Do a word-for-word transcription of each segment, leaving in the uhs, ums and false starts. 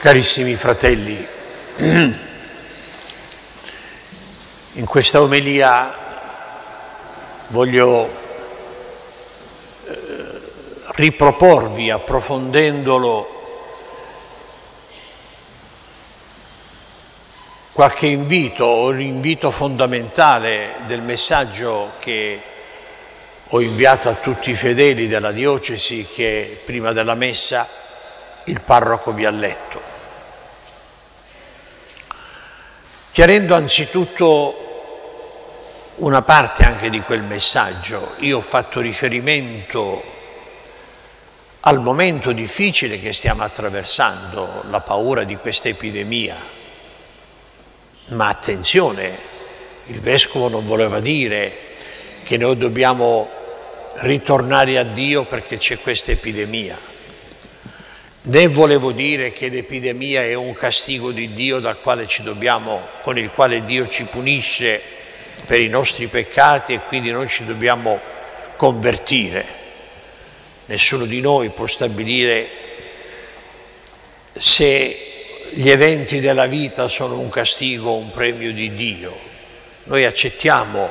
Carissimi fratelli, in questa omelia voglio eh, riproporvi, approfondendolo, qualche invito o l'invito fondamentale del messaggio che ho inviato a tutti i fedeli della diocesi che prima della messa il parroco vi ha letto. Chiarendo anzitutto una parte anche di quel messaggio, io ho fatto riferimento al momento difficile che stiamo attraversando, la paura di questa epidemia. Ma attenzione, il Vescovo non voleva dire che noi dobbiamo ritornare a Dio perché c'è questa epidemia. Né volevo dire che l'epidemia è un castigo di Dio dal quale ci dobbiamo, con il quale Dio ci punisce per i nostri peccati e quindi noi ci dobbiamo convertire. Nessuno di noi può stabilire se gli eventi della vita sono un castigo o un premio di Dio. Noi accettiamo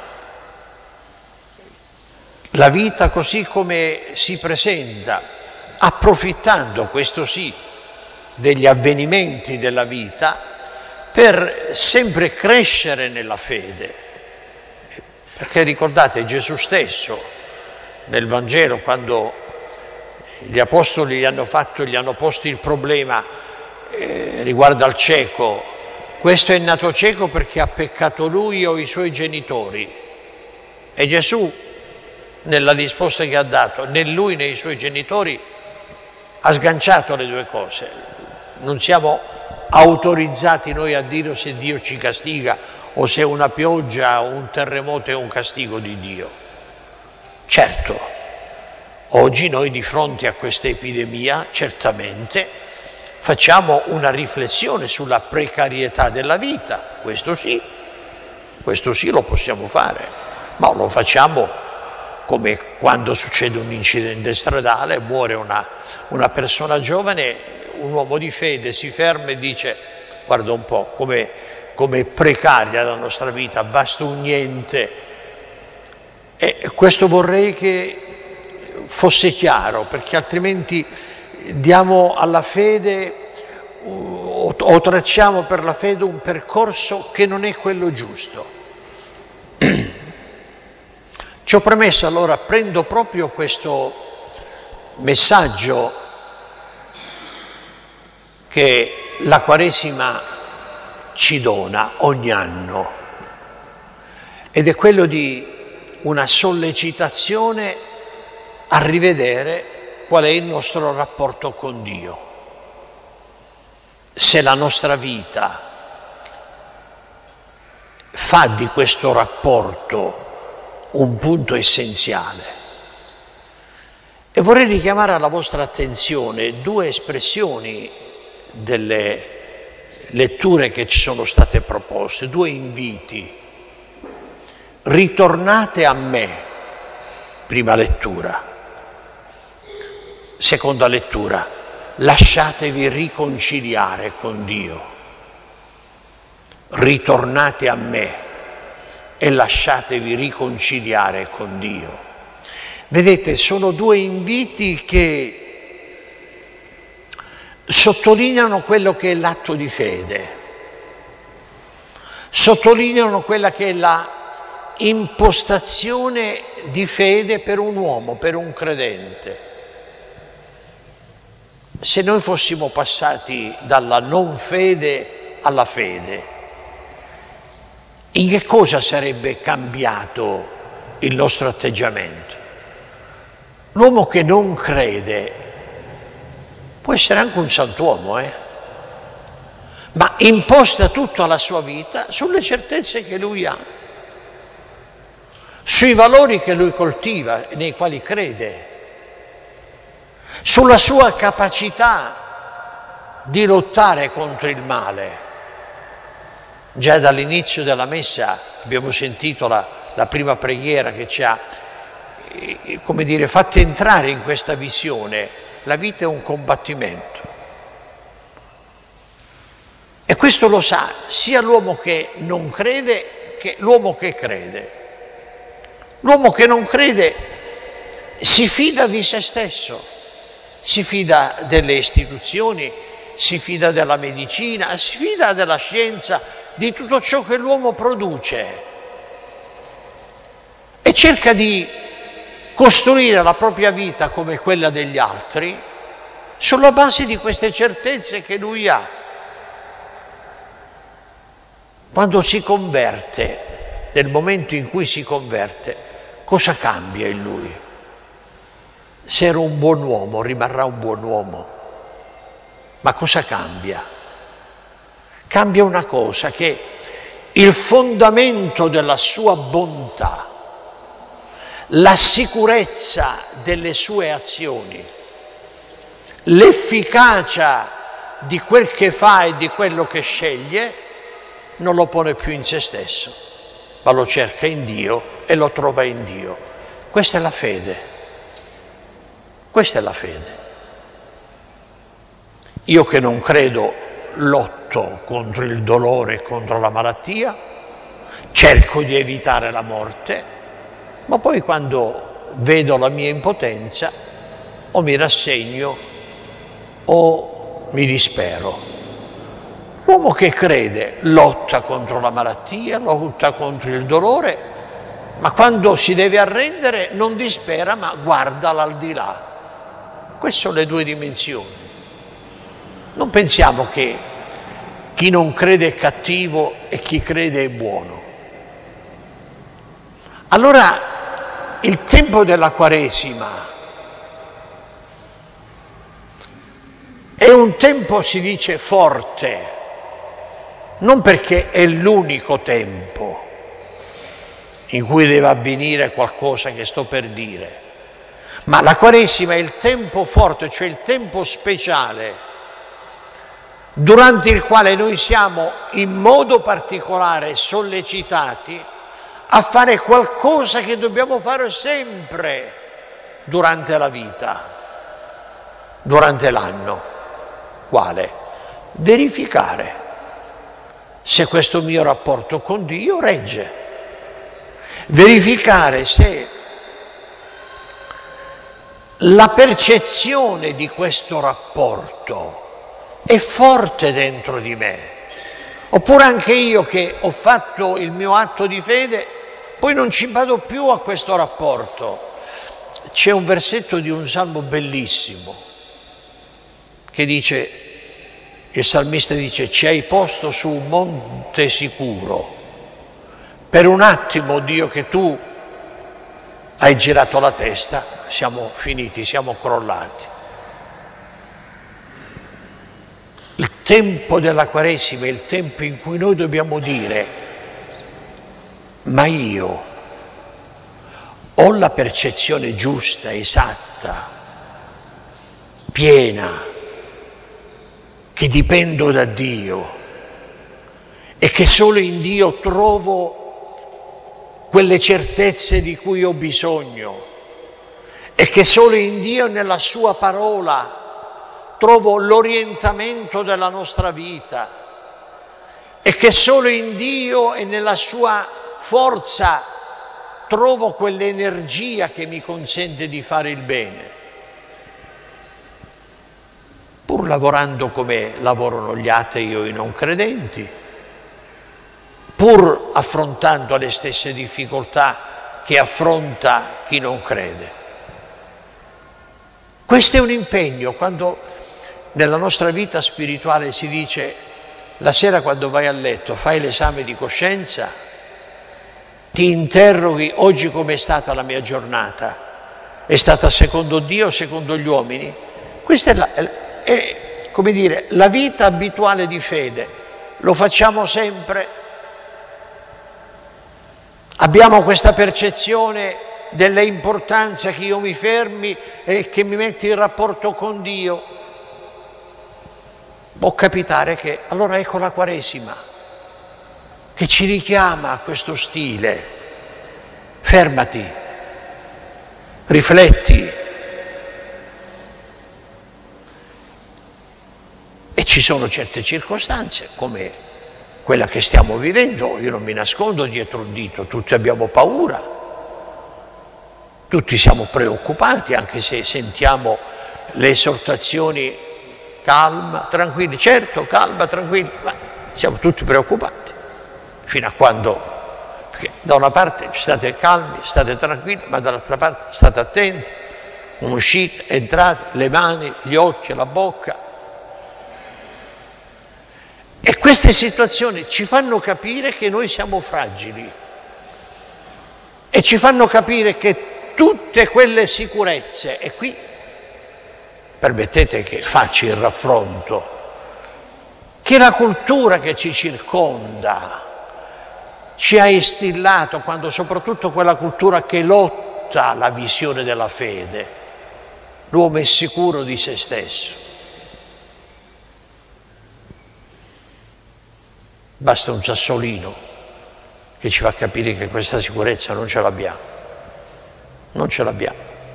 la vita così come si presenta, approfittando, questo sì, degli avvenimenti della vita per sempre crescere nella fede. Perché ricordate, Gesù stesso nel Vangelo, quando gli apostoli gli hanno fatto, gli hanno posto il problema eh, riguardo al cieco, questo è nato cieco perché ha peccato lui o i suoi genitori. E Gesù, nella risposta che ha dato, né lui né i suoi genitori, ha sganciato le due cose. Non siamo autorizzati noi a dire se Dio ci castiga o se una pioggia o un terremoto è un castigo di Dio. Certo, oggi noi di fronte a questa epidemia certamente facciamo una riflessione sulla precarietà della vita, questo sì, questo sì lo possiamo fare, ma lo facciamo come quando succede un incidente stradale, muore una, una persona giovane, un uomo di fede si ferma e dice: guarda un po' come, come è precaria la nostra vita, basta un niente. E questo vorrei che fosse chiaro, perché altrimenti diamo alla fede o, o tracciamo per la fede un percorso che non è quello giusto. Ciò premesso, allora prendo proprio questo messaggio che la Quaresima ci dona ogni anno, ed è quello di una sollecitazione a rivedere qual è il nostro rapporto con Dio. Se la nostra vita fa di questo rapporto un punto essenziale. E vorrei richiamare alla vostra attenzione due espressioni delle letture che ci sono state proposte, due inviti. Ritornate a me, prima lettura. Seconda lettura, lasciatevi riconciliare con Dio. Ritornate a me e lasciatevi riconciliare con Dio. Vedete, sono due inviti che sottolineano quello che è l'atto di fede, sottolineano quella che è la impostazione di fede per un uomo, per un credente. Se noi fossimo passati dalla non fede alla fede, in che cosa sarebbe cambiato il nostro atteggiamento? L'uomo che non crede può essere anche un santuomo, eh? ma imposta tutta la sua vita sulle certezze che lui ha, sui valori che lui coltiva, nei quali crede, sulla sua capacità di lottare contro il male. Già dall'inizio della messa abbiamo sentito la, la prima preghiera che ci ha, eh, come dire, fatto entrare in questa visione. La vita è un combattimento. E questo lo sa sia l'uomo che non crede che l'uomo che crede. L'uomo che non crede si fida di se stesso, si fida delle istituzioni, si fida della medicina, si fida della scienza, di tutto ciò che l'uomo produce e cerca di costruire la propria vita come quella degli altri sulla base di queste certezze che lui ha. Quando si converte, nel momento in cui si converte, cosa cambia in lui? Se era un buon uomo, rimarrà un buon uomo. Ma cosa cambia? Cambia una cosa, che il fondamento della sua bontà, la sicurezza delle sue azioni, l'efficacia di quel che fa e di quello che sceglie, non lo pone più in se stesso, ma lo cerca in Dio e lo trova in Dio. Questa è la fede. Questa è la fede. Io che non credo lotto contro il dolore e contro la malattia, cerco di evitare la morte, ma poi quando vedo la mia impotenza o mi rassegno o mi dispero. L'uomo che crede lotta contro la malattia, lotta contro il dolore, ma quando si deve arrendere non dispera, ma guarda l'aldilà. Queste sono le due dimensioni. Non pensiamo che chi non crede è cattivo e chi crede è buono. Allora, il tempo della Quaresima è un tempo, si dice, forte, non perché è l'unico tempo in cui deve avvenire qualcosa che sto per dire, ma la Quaresima è il tempo forte, cioè il tempo speciale, durante il quale noi siamo in modo particolare sollecitati a fare qualcosa che dobbiamo fare sempre durante la vita, durante l'anno. Quale? Verificare se questo mio rapporto con Dio regge, verificare se la percezione di questo rapporto è forte dentro di me, oppure anche io che ho fatto il mio atto di fede, poi non ci vado più a questo rapporto. C'è un versetto di un salmo bellissimo che dice, il salmista dice, ci hai posto su un monte sicuro, per un attimo, Dio, che tu hai girato la testa, siamo finiti, siamo crollati. Il tempo della Quaresima è il tempo in cui noi dobbiamo dire, ma io ho la percezione giusta, esatta, piena, che dipendo da Dio e che solo in Dio trovo quelle certezze di cui ho bisogno e che solo in Dio e nella Sua parola trovo l'orientamento della nostra vita e che solo in Dio e nella Sua forza trovo quell'energia che mi consente di fare il bene. Pur lavorando come lavorano gli atei o i non credenti, pur affrontando le stesse difficoltà che affronta chi non crede. Questo è un impegno. Quando nella nostra vita spirituale si dice, la sera quando vai a letto fai l'esame di coscienza, ti interroghi, oggi com'è stata la mia giornata? È stata secondo Dio o secondo gli uomini? Questa è la... è, come dire, la vita abituale di fede. Lo facciamo sempre? Abbiamo questa percezione dell'importanza che io mi fermi e che mi metti in rapporto con Dio? Può capitare che, allora ecco la Quaresima, che ci richiama a questo stile. Fermati, rifletti, ci sono certe circostanze, come quella che stiamo vivendo, io non mi nascondo dietro un dito, tutti abbiamo paura, tutti siamo preoccupati, anche se sentiamo le esortazioni calma, tranquilli, certo, calma, tranquilli, ma siamo tutti preoccupati, fino a quando, perché da una parte state calmi, state tranquilli, ma dall'altra parte state attenti, uscite, entrate, le mani, gli occhi, la bocca. E queste situazioni ci fanno capire che noi siamo fragili e ci fanno capire che tutte quelle sicurezze, e qui permettete che faccia il raffronto, che la cultura che ci circonda ci ha instillato, quando soprattutto quella cultura che lotta la visione della fede, l'uomo è sicuro di se stesso. Basta un sassolino che ci fa capire che questa sicurezza non ce l'abbiamo, non ce l'abbiamo,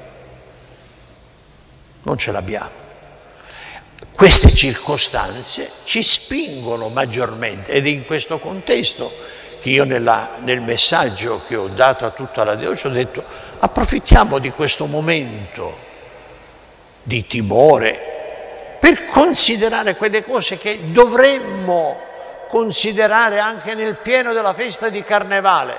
non ce l'abbiamo. Queste circostanze ci spingono maggiormente, ed è in questo contesto che io nella, nel messaggio che ho dato a tutta la diocesi ho detto: approfittiamo di questo momento di timore per considerare quelle cose che dovremmo considerare anche nel pieno della festa di Carnevale,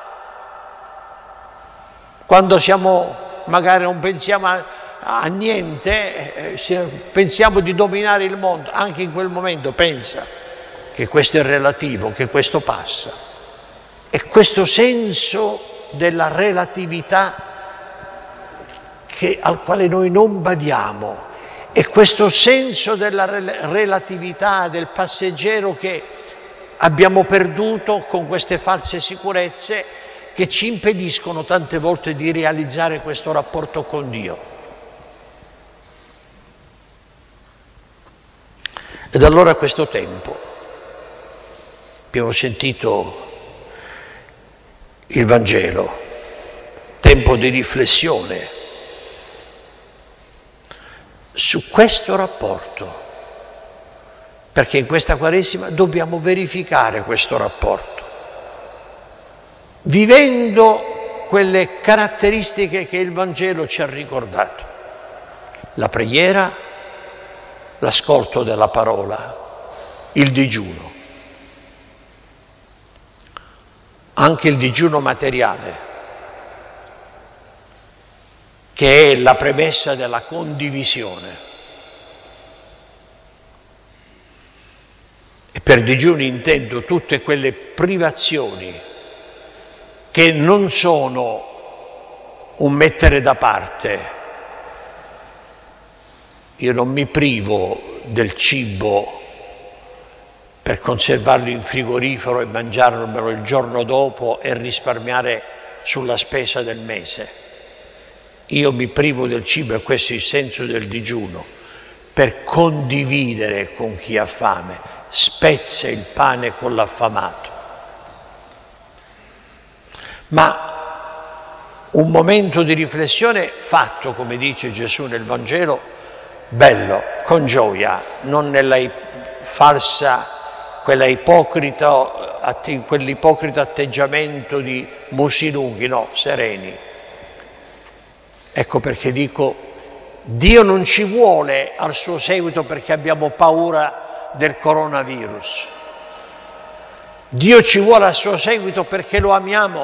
quando siamo, magari non pensiamo a, a niente, eh, pensiamo di dominare il mondo, anche in quel momento pensa che questo è relativo, che questo passa. E questo senso della relatività che, al quale noi non badiamo, e questo senso della relatività del passeggero che abbiamo perduto con queste false sicurezze che ci impediscono tante volte di realizzare questo rapporto con Dio. Ed allora a questo tempo abbiamo sentito il Vangelo, tempo di riflessione su questo rapporto, perché in questa Quaresima dobbiamo verificare questo rapporto, vivendo quelle caratteristiche che il Vangelo ci ha ricordato: la preghiera, l'ascolto della parola, il digiuno, anche il digiuno materiale, che è la premessa della condivisione. E per digiuni intendo tutte quelle privazioni che non sono un mettere da parte. Io non mi privo del cibo per conservarlo in frigorifero e mangiarmelo il giorno dopo e risparmiare sulla spesa del mese. Io mi privo del cibo, e questo è il senso del digiuno, per condividere con chi ha fame, spezza il pane con l'affamato. Ma un momento di riflessione fatto, come dice Gesù nel Vangelo, bello, con gioia, non nella falsa, quella ipocrita, quell'ipocrita atteggiamento di musi lunghi, no, sereni. Ecco perché dico, Dio non ci vuole al suo seguito perché abbiamo paura del coronavirus. Dio ci vuole al suo seguito perché lo amiamo.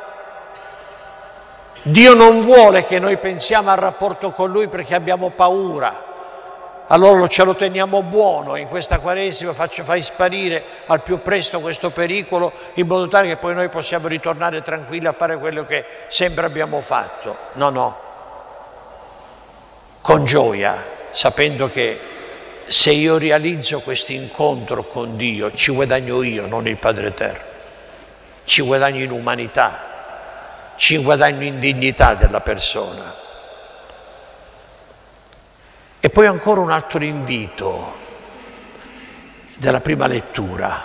Dio non vuole che noi pensiamo al rapporto con Lui perché abbiamo paura. Allora ce lo teniamo buono in questa Quaresima, faccio, fai sparire al più presto questo pericolo, in modo tale che poi noi possiamo ritornare tranquilli a fare quello che sempre abbiamo fatto. No, no. Con gioia, sapendo che se io realizzo questo incontro con Dio, ci guadagno io, non il Padre Eterno, ci guadagno in umanità, ci guadagno in dignità della persona. E poi ancora un altro invito della prima lettura,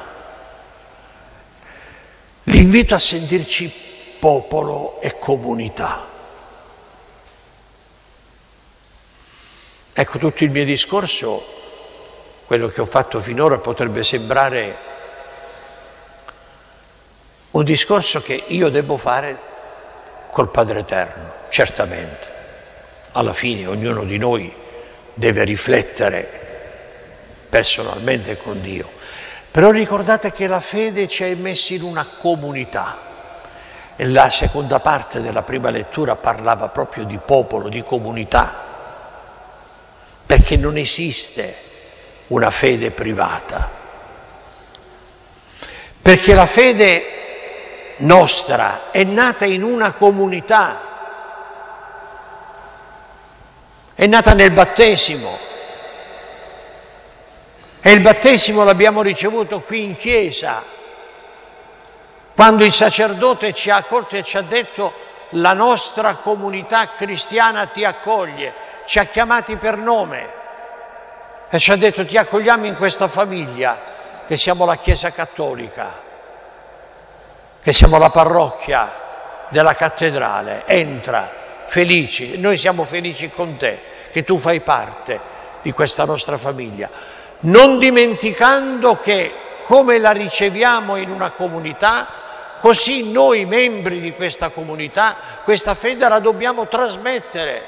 l'invito a sentirci popolo e comunità. Ecco, tutto il mio discorso quello che ho fatto finora potrebbe sembrare un discorso che io devo fare col Padre Eterno, certamente. Alla fine ognuno di noi deve riflettere personalmente con Dio. Però ricordate che la fede ci ha messi in una comunità. E la seconda parte della prima lettura parlava proprio di popolo, di comunità, perché non esiste una fede privata. Perché la fede nostra è nata in una comunità, è nata nel battesimo, e il battesimo l'abbiamo ricevuto qui in chiesa, quando il sacerdote ci ha accolto e ci ha detto: la nostra comunità cristiana ti accoglie, ci ha chiamati per nome e ci ha detto: ti accogliamo in questa famiglia che siamo la Chiesa Cattolica, che siamo la parrocchia della cattedrale, entra, felici, noi siamo felici con te, che tu fai parte di questa nostra famiglia, non dimenticando che come la riceviamo in una comunità, così noi membri di questa comunità, questa fede la dobbiamo trasmettere.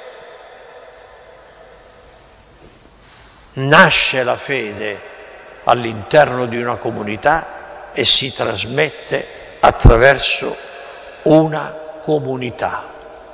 Nasce la fede all'interno di una comunità e si trasmette attraverso una comunità.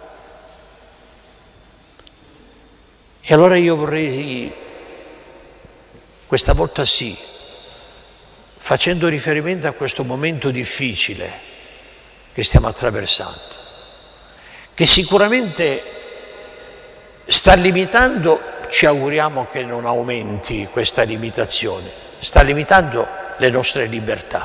E allora io vorrei, questa volta sì, facendo riferimento a questo momento difficile che stiamo attraversando, che sicuramente sta limitando, ci auguriamo che non aumenti questa limitazione, sta limitando le nostre libertà.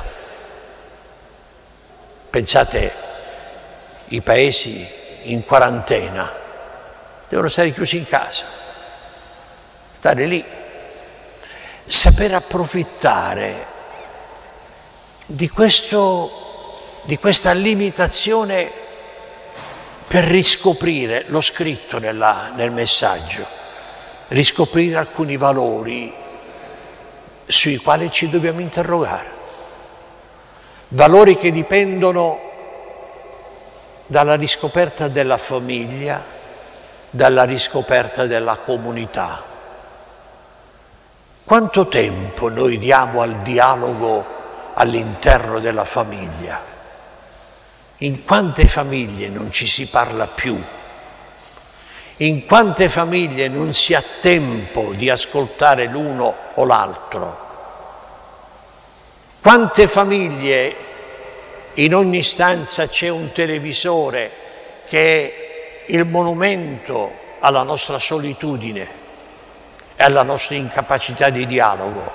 Pensate, i paesi in quarantena devono stare chiusi in casa, stare lì, saper approfittare di, questo, di questa limitazione per riscoprire, l'ho scritto nella, nel messaggio, riscoprire alcuni valori sui quali ci dobbiamo interrogare, valori che dipendono dalla riscoperta della famiglia, dalla riscoperta della comunità. Quanto tempo noi diamo al dialogo all'interno della famiglia? In quante famiglie non ci si parla più? In quante famiglie non si ha tempo di ascoltare l'uno o l'altro? Quante famiglie in ogni stanza c'è un televisore che è il monumento alla nostra solitudine e alla nostra incapacità di dialogo?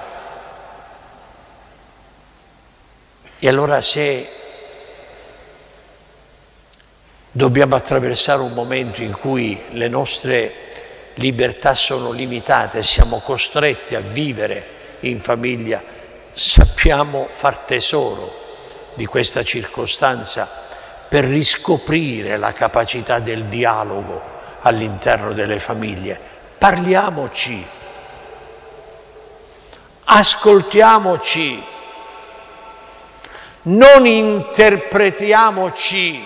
E allora, se dobbiamo attraversare un momento in cui le nostre libertà sono limitate, siamo costretti a vivere in famiglia, sappiamo far tesoro di questa circostanza per riscoprire la capacità del dialogo all'interno delle famiglie. Parliamoci, ascoltiamoci, non interpretiamoci.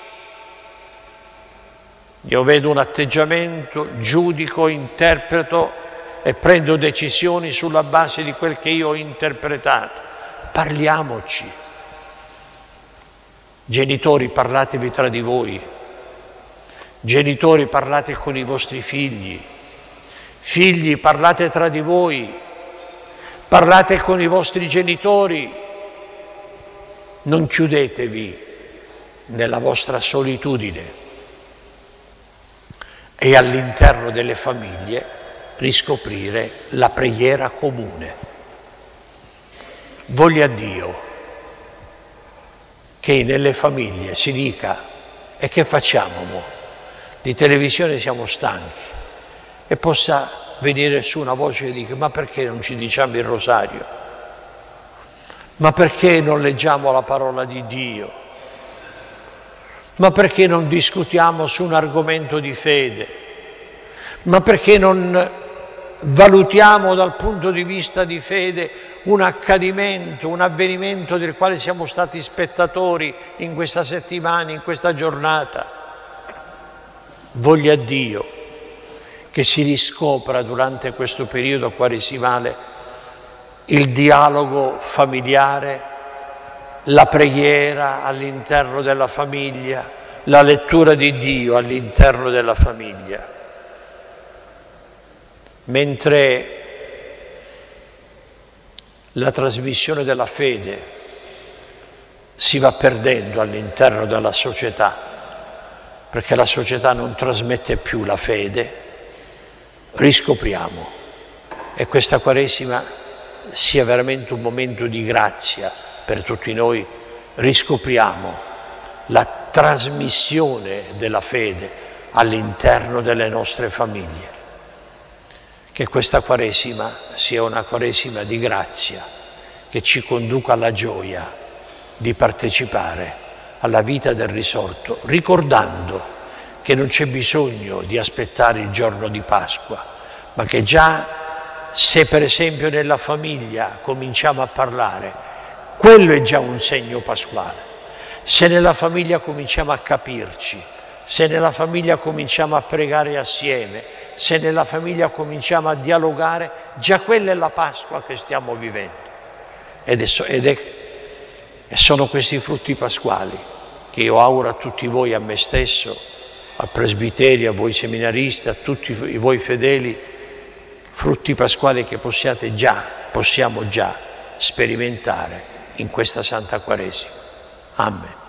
Io vedo un atteggiamento, giudico, interpreto e prendo decisioni sulla base di quel che io ho interpretato. Parliamoci. Genitori, parlatevi tra di voi. Genitori, parlate con i vostri figli. Figli, parlate tra di voi. Parlate con i vostri genitori. Non chiudetevi nella vostra solitudine. E all'interno delle famiglie riscoprire la preghiera comune. Voglia Dio che nelle famiglie si dica: e che facciamo mo? Di televisione siamo stanchi, e possa venire su una voce che dica: ma perché non ci diciamo il rosario? Ma perché non leggiamo la parola di Dio? Ma perché non discutiamo su un argomento di fede? Ma perché non valutiamo dal punto di vista di fede un accadimento, un avvenimento del quale siamo stati spettatori in questa settimana, in questa giornata. Voglia Dio che si riscopra durante questo periodo quaresimale il dialogo familiare, la preghiera all'interno della famiglia, la lettura di Dio all'interno della famiglia. Mentre la trasmissione della fede si va perdendo all'interno della società, perché la società non trasmette più la fede, riscopriamo, e questa Quaresima sia veramente un momento di grazia per tutti noi, riscopriamo la trasmissione della fede all'interno delle nostre famiglie. Che questa Quaresima sia una Quaresima di grazia, che ci conduca alla gioia di partecipare alla vita del risorto, ricordando che non c'è bisogno di aspettare il giorno di Pasqua, ma che già se per esempio nella famiglia cominciamo a parlare, quello è già un segno pasquale. Se nella famiglia cominciamo a capirci, se nella famiglia cominciamo a pregare assieme, se nella famiglia cominciamo a dialogare, già quella è la Pasqua che stiamo vivendo. Ed, è, ed è, e sono questi frutti pasquali che io auguro a tutti voi, a me stesso, al presbiterio, a voi seminaristi, a tutti voi fedeli, frutti pasquali che possiate già, possiamo già sperimentare in questa Santa Quaresima. Amen.